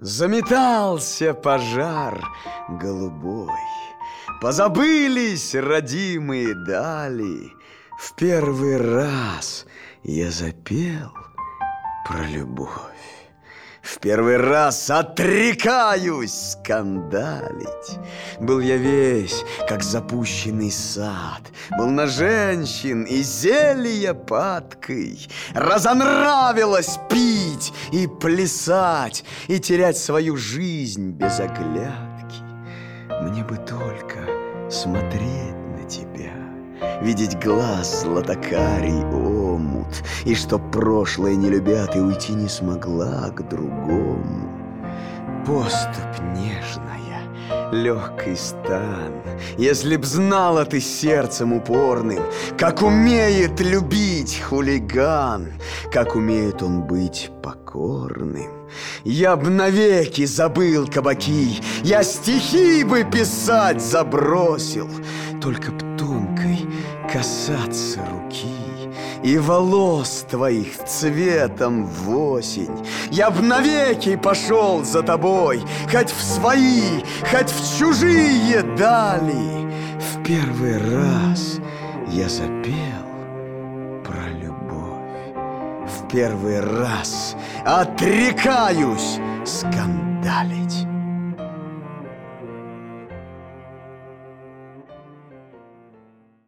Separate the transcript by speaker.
Speaker 1: Заметался пожар голубой, позабылись родимые дали. В первый раз я запел про любовь. В первый раз отрекаюсь скандалить. Был я весь, как запущенный сад, был на женщин и зелья падкой. Разонравилось пить и плясать, и терять свою жизнь без оглядки. Мне бы только смотреть на тебя, видеть глаз златокарий омут, и чтоб прошлое не любя, ты уйти не смогла к другому. Поступь нежная, легкий стан, если б знала ты сердцем упорным, как умеет любить хулиган, как умеет он быть покорным. Я б навеки забыл кабаки, я стихи бы писать забросил, только б тонкой касаться руки и волос твоих цветом в осень. Я б навеки пошел за тобой, хоть в свои, хоть в чужие дали. В первый раз я запел про любовь. В первый раз отрекаюсь скандалить.